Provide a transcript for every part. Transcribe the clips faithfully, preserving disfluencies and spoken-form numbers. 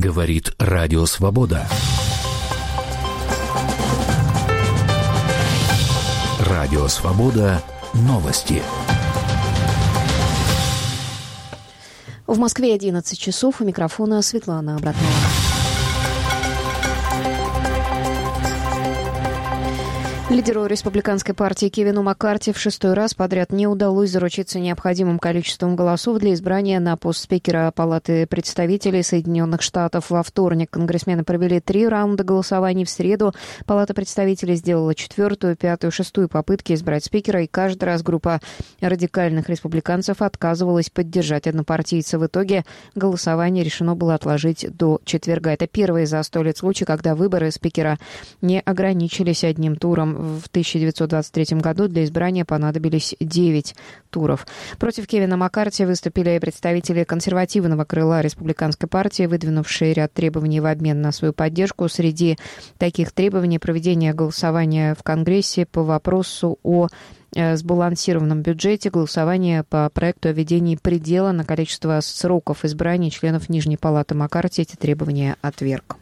Говорит Радио Свобода. Радио Свобода. Новости. В Москве одиннадцать часов. У микрофона Светлана Обратнова. Лидеру республиканской партии Кевину Маккарти в шестой раз подряд не удалось заручиться необходимым количеством голосов для избрания на пост спикера Палаты представителей Соединенных Штатов. Во вторник конгрессмены провели три раунда голосований. В среду Палата представителей сделала четвертую, пятую, шестую попытки избрать спикера, и каждый раз группа радикальных республиканцев отказывалась поддержать однопартийца. В итоге голосование решено было отложить до четверга. Это первый за сто лет случай, когда выборы спикера не ограничились одним туром. В тысяча девятьсот двадцать третьем году для избрания понадобились девять туров. Против Кевина Маккарти выступили представители консервативного крыла республиканской партии, выдвинувшие ряд требований в обмен на свою поддержку. Среди таких требований проведение голосования в Конгрессе по вопросу о сбалансированном бюджете, голосование по проекту о введении предела на количество сроков избрания членов Нижней палаты. Маккарти эти требования отверг.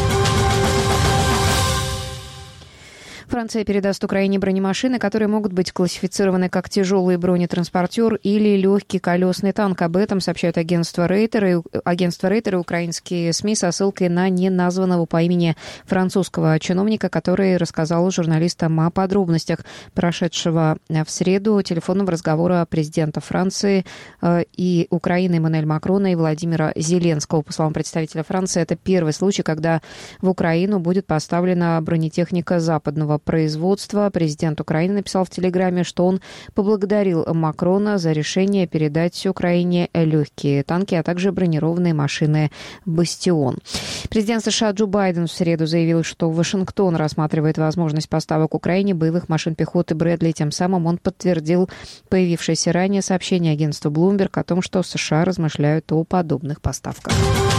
Франция передаст Украине бронемашины, которые могут быть классифицированы как тяжелый бронетранспортер или легкий колесный танк. Об этом сообщают агентство Рейтер и, агентство Рейтер и украинские СМИ со ссылкой на неназванного по имени французского чиновника, который рассказал журналистам о подробностях прошедшего в среду телефонного разговора президента Франции э, и Украины Эммануэля Макрона и Владимира Зеленского. По словам представителя Франции, это первый случай, когда в Украину будет поставлена бронетехника западного производства. Президент Украины написал в Телеграме, что он поблагодарил Макрона за решение передать Украине легкие танки, а также бронированные машины «Бастион». Президент США Джо Байден в среду заявил, что Вашингтон рассматривает возможность поставок Украине боевых машин пехоты «Брэдли». Тем самым он подтвердил появившееся ранее сообщение агентства Bloomberg о том, что США размышляют о подобных поставках.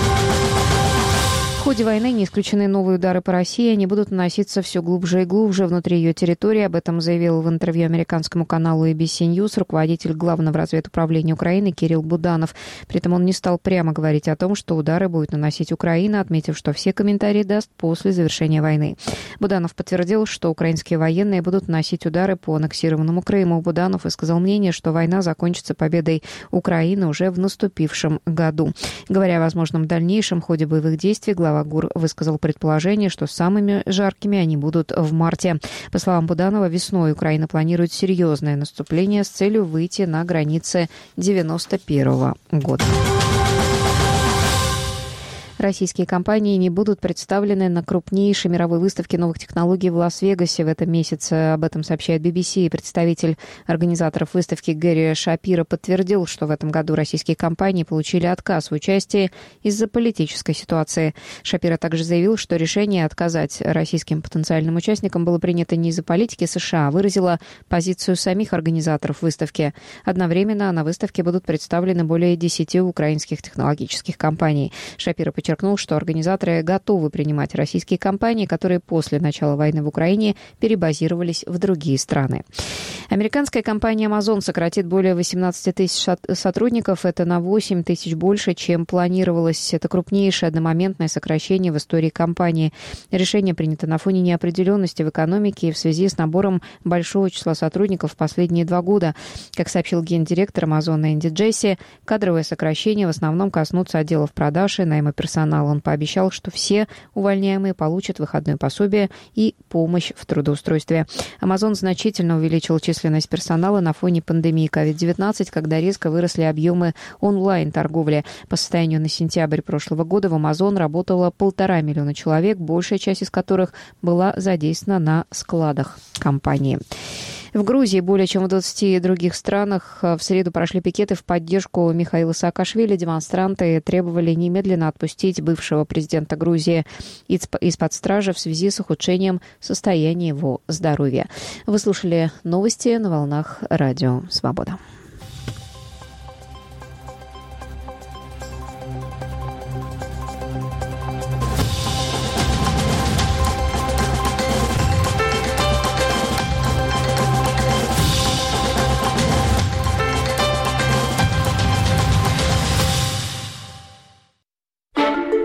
В ходе войны не исключены новые удары по России. Они будут наноситься все глубже и глубже внутри ее территории. Об этом заявил в интервью американскому каналу эй би си News руководитель Главного разведуправления Украины Кирилл Буданов. При этом он не стал прямо говорить о том, что удары будет наносить Украина, отметив, что все комментарии даст после завершения войны. Буданов подтвердил, что украинские военные будут наносить удары по аннексированному Крыму. Буданов высказал мнение, что война закончится победой Украины уже в наступившем году. Говоря о возможном дальнейшем ходе боевых действий, глава ГУР высказал предположение, что самыми жаркими они будут в марте. По словам Буданова, весной Украина планирует серьезное наступление с целью выйти на границы девяносто первого года. Российские компании не будут представлены на крупнейшей мировой выставке новых технологий в Лас-Вегасе в этом месяце. Об этом сообщает би би си. Представитель организаторов выставки Гэри Шапиро подтвердил, что в этом году российские компании получили отказ в участии из-за политической ситуации. Шапиро также заявил, что решение отказать российским потенциальным участникам было принято не из-за политики США, а выразило позицию самих организаторов выставки. Одновременно на выставке будут представлены более десяти украинских технологических компаний. Шапиро подчеркнул, подчеркнул, что организаторы готовы принимать российские компании, которые после начала войны в Украине перебазировались в другие страны. Американская компания Amazon сократит более восемнадцать тысяч сотрудников. Это на восемь тысяч больше, чем планировалось. Это крупнейшее одномоментное сокращение в истории компании. Решение принято на фоне неопределенности в экономике и в связи с набором большого числа сотрудников в последние два года. Как сообщил гендиректор Amazon Энди Джесси, кадровые сокращения в основном коснутся отделов продаж и найма персонала. Он пообещал, что все увольняемые получат выходное пособие и помощь в трудоустройстве. Amazon значительно увеличил численность персонала на фоне пандемии ковид девятнадцать, когда резко выросли объемы онлайн-торговли. По состоянию на сентябрь прошлого года в Amazon работало полтора миллиона человек, большая часть из которых была задействована на складах компании. В Грузии и более чем в двадцати других странах в среду прошли пикеты в поддержку Михаила Саакашвили. Демонстранты требовали немедленно отпустить бывшего президента Грузии из-под стражи в связи с ухудшением состояния его здоровья. Вы слушали новости на волнах Радио Свобода.